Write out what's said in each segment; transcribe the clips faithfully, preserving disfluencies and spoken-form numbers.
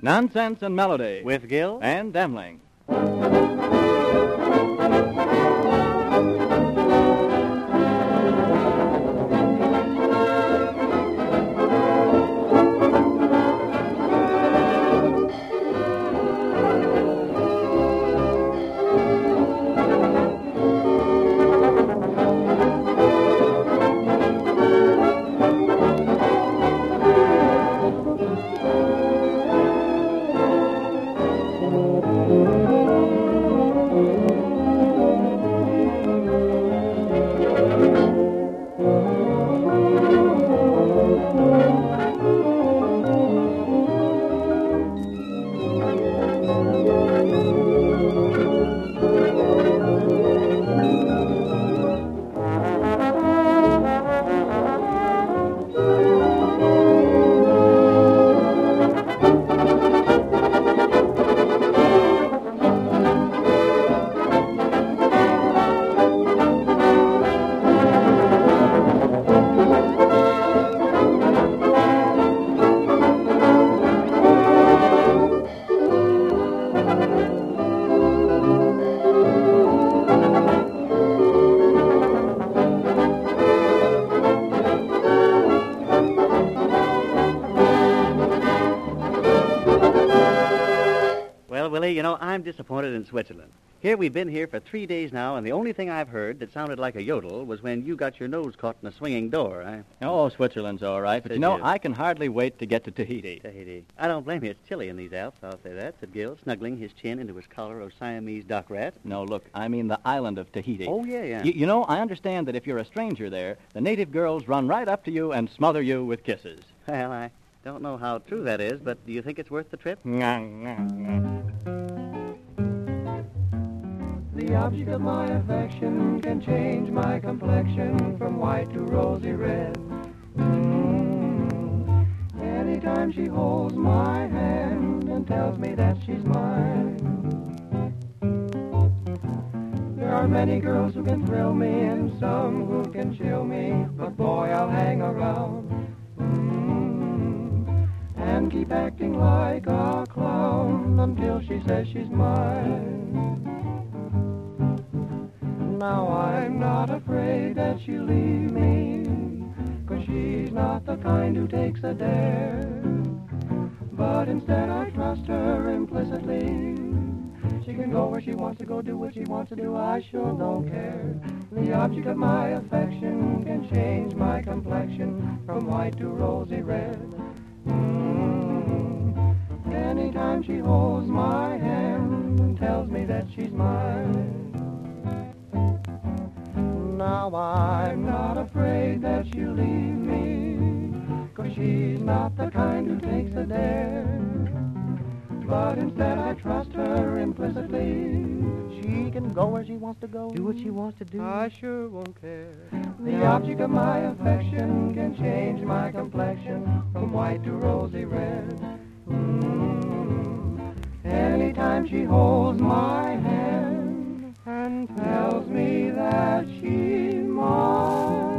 Nonsense and Melody. With Gil and Demling. You know, I'm disappointed in Switzerland. Here we've been here for three days now, and the only thing I've heard that sounded like a yodel was when you got your nose caught in a swinging door. I... Oh, Switzerland's all right, but Said you know, you. I can hardly wait to get to Tahiti. Tahiti. I don't blame you. It's chilly in these Alps, I'll say that, said Gil, snuggling his chin into his collar of Siamese duck rat. No, look, I mean the island of Tahiti. Oh, yeah, yeah. Y- you know, I understand that if you're a stranger there, the native girls run right up to you and smother you with kisses. Well, I don't know how true that is, but do you think it's worth the trip? The object of my affection can change my complexion from white to rosy red. Mm. Anytime she holds my hand and tells me that she's mine. There are many girls who can thrill me and some who can chill me, but boy, I'll hang around mm. and keep acting like a clown until she says she's mine. Now I'm not afraid that she'll leave me, 'cause she's not the kind who takes a dare. But instead I trust her implicitly. She can go where she wants to go, do what she wants to do, I sure don't care. The object of my affection can change my complexion from white to rosy red. Mm. Anytime she holds my hand and tells me that she's mine. Now I'm not afraid that she'll leave me, 'cause she's not the kind who takes a dare. But instead I trust her implicitly. She can go where she wants to go, Do what she wants to do. I sure won't care. The object of my affection can change my complexion from white to rosy red. Mm. Anytime she holds my hand and tells me that she's mine.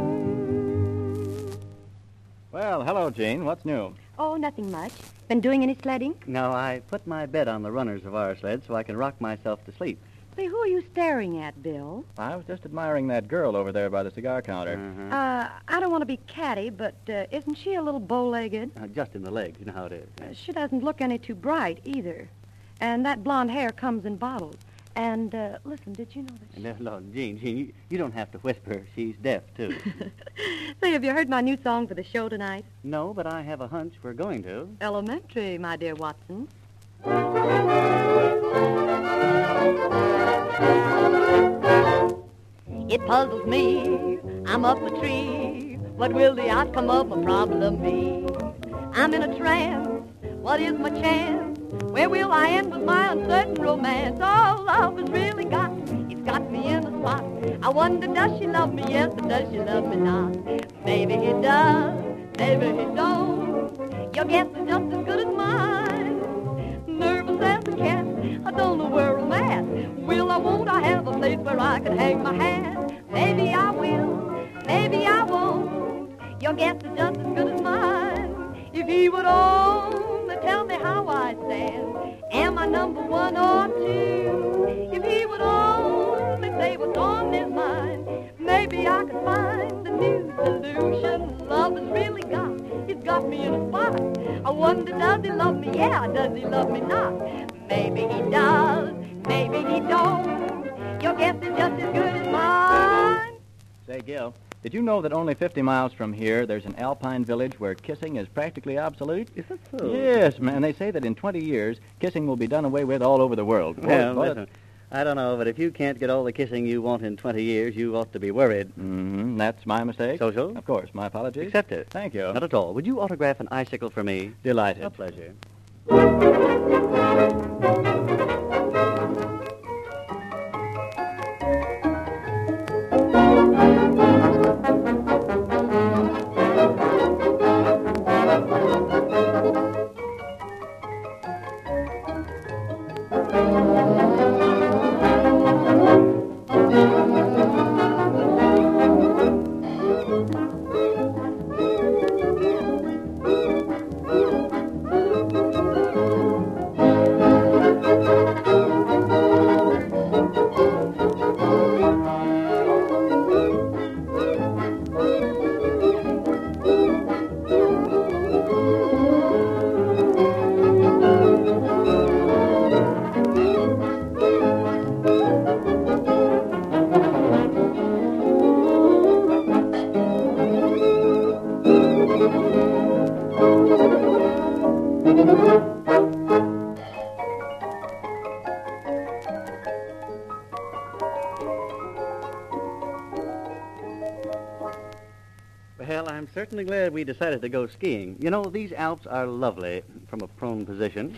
Well, hello, Jane. What's new? Oh, nothing much. Been doing any sledding? No, I put my bed on the runners of our sled so I can rock myself to sleep. Say, who are you staring at, Bill? I was just admiring that girl over there by the cigar counter. Uh-huh. Uh, I don't want to be catty, but uh, isn't she a little bow-legged? Uh, just in the legs, you know how it is. Uh, she doesn't look any too bright, either. And that blonde hair comes in bottles. And, uh, listen, did you know that she... No, no, Gene, Gene, you, you don't have to whisper. She's deaf, too. Say, have you heard my new song for the show tonight? No, but I have a hunch we're going to. Elementary, my dear Watson. It puzzles me. I'm up a tree. What will the outcome of my problem be? I'm in a trance. What is my chance? Where will I end with my uncertain romance? Oh, love has really got, it's got me in a spot. I wonder, does she love me, yes, or does she love me not? Maybe he does, maybe he don't. Your guess is just as good as mine. Nervous as a cat, I don't know where I'm at. Will I, won't I have a place where I can hang my hat? Maybe I will, maybe I won't. Your guess is just as good as mine. If he would only tell me how I stand. Am I number one or two? If he would only say what's on his mind, maybe I could find a new solution. Love has really got, he's got me in a spot. I wonder, does he love me? Yeah, does he love me not? Maybe he does, maybe he don't. Your guess is just as good as mine. Say, Gil, did you know that only fifty miles from here there's an alpine village where kissing is practically obsolete? Is that so? Yes, man. They say that in twenty years, kissing will be done away with all over the world. Well, Boy, listen, I don't know, but if you can't get all the kissing you want in twenty years, you ought to be worried. Mm-hmm. That's my mistake. So-so? Of course. My apologies. Accept it. Thank you. Not at all. Would you autograph an icicle for me? Delighted. A pleasure. Well, I'm certainly glad we decided to go skiing. You know, these Alps are lovely from a prone position.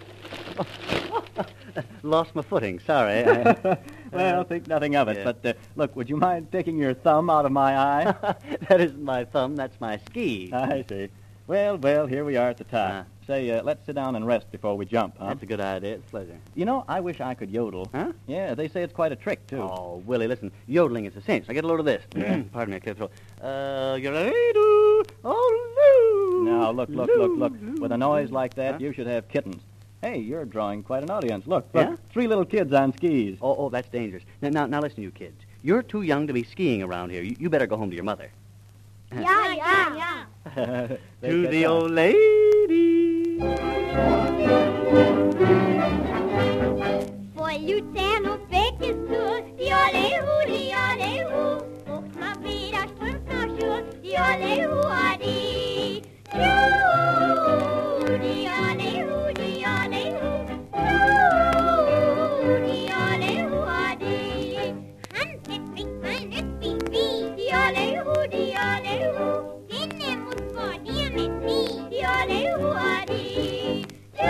Lost my footing, sorry. I, Well, think nothing of it. Yeah. But, uh, look, would you mind taking your thumb out of my eye? that isn't my thumb, that's my ski. I see. Well, well, here we are at the top. Uh. Say, uh, let's sit down and rest before we jump, huh? That's a good idea. It's a pleasure. You know, I wish I could yodel. Huh? Yeah, they say it's quite a trick, too. Oh, Willie, listen. Yodeling is a cinch. Now get a load of this. Yeah. Pardon me, I can't throw. Uh, yodelay-doo, oh, loo. Now, look, look, look, look. With a noise like that, Huh? you should have kittens. Hey, you're drawing quite an audience. Look, look, Yeah? three little kids on skis. Oh, oh, that's dangerous. Now, now, now listen, you kids. You're too young to be skiing around here. You, you better go home to your mother. Yeah, yeah, yeah. They to catch the on. old lady. Voglio te nog veckor så, jolleho, jolleho. Och man blir att strömpa så, jolleho, adi. Jo, jolleho, jolleho. Jo, jolleho, adi. Han sett mig man upp i bi, jolleho, jolleho. Den är mot diametri, jolleho, adi.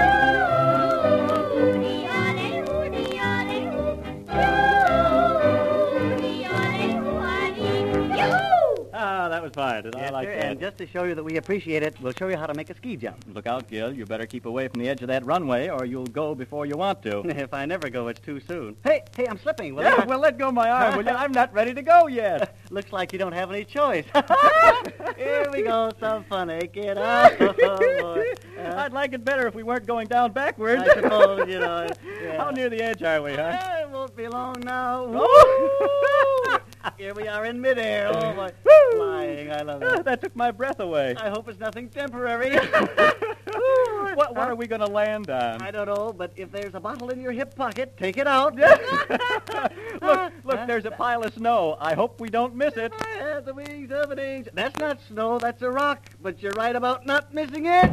Ah, that was fine. Did I Yes, like sir, that? and just to show you that we appreciate it, we'll show you how to make a ski jump. Look out, Gil. You better keep away from the edge of that runway, or you'll go before you want to. If I never go, it's too soon. Hey, hey, I'm slipping. Will Yeah, I- well, let go of my arm, will you? I'm not ready to go yet. Looks like you don't have any choice. Here we go, some fun, eh, kid? Oh, boy. Uh, I'd like it better if we weren't going down backwards. I suppose, you know. Yeah. How near the edge are we, huh? Eh, it won't be long now. Oh! Here we are in midair. Oh, my. Woo! Flying, I love Ah, it. that took my breath away. I hope it's nothing temporary. what, what are we going to land on? I don't know, but if there's a bottle in your hip pocket, take it out. look, look, there's a pile of snow. I hope we don't miss it. I have the wings of an angel. That's not snow, that's a rock. But you're right about not missing it.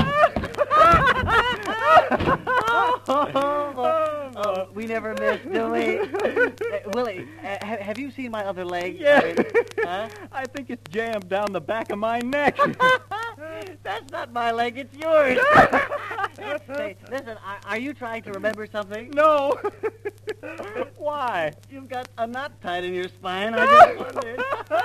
oh, boy. Oh, we never miss, do we? Uh, Willie, uh, ha- have you seen my other leg? Yeah. I mean, huh? I think it's jammed down the back of my neck. That's not my leg, it's yours. Hey, listen, are, are you trying to remember something? No. Why? You've got a knot tied in your spine. I just wondered.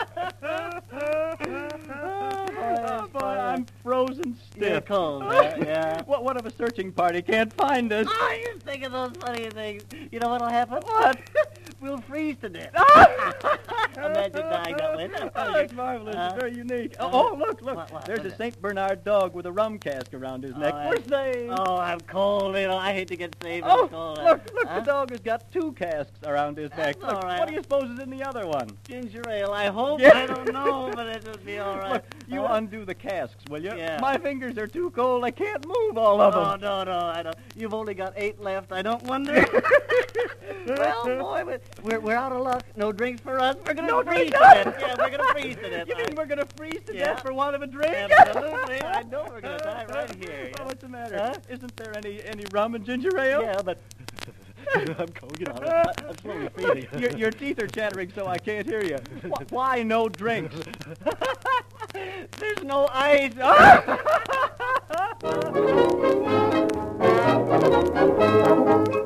Oh, boy, I'm frozen You're stiff. cold, huh? Yeah. What, what if a searching party can't find us? Oh, you think of those funny things. You know what'll happen? What? We'll freeze to death. Imagine dying that way. That's Oh, that's marvelous. Uh, It's very unique. uh, Oh, oh, look, look. what- what- There's what's a that? Saint Bernard dog with a rum cask around his neck. Oh, We're safe. Oh, I'm cold. You know, I hate to get saved. Oh, I'm cold. look, look, Huh? the dog has got two casks around his neck. That's Look, all right. what do you suppose is in the other one? Ginger ale, I hope. Yeah. I don't know, but it'll be all right. Look, you Huh? undo the casks, will you? Yeah. My fingers are too cold. I can't move all of Oh, them. no, no, I don't. You've only got eight left. I don't wonder. Well, boy, but we're, we're out of luck. No drinks for us. We're going to No freeze drinks? to death. Yeah, we're going to freeze to death. You mean we're going to freeze to Yeah. death for want of a drink? Absolutely. I know we're going to die right here. Well, what's the matter? Huh? Isn't there any, any rum and ginger ale? Yeah, but I'm cold. You know, I'm, I'm slowly freezing. your, your teeth are chattering so I can't hear you. Wh- Why no drinks? There's no ice. Ah!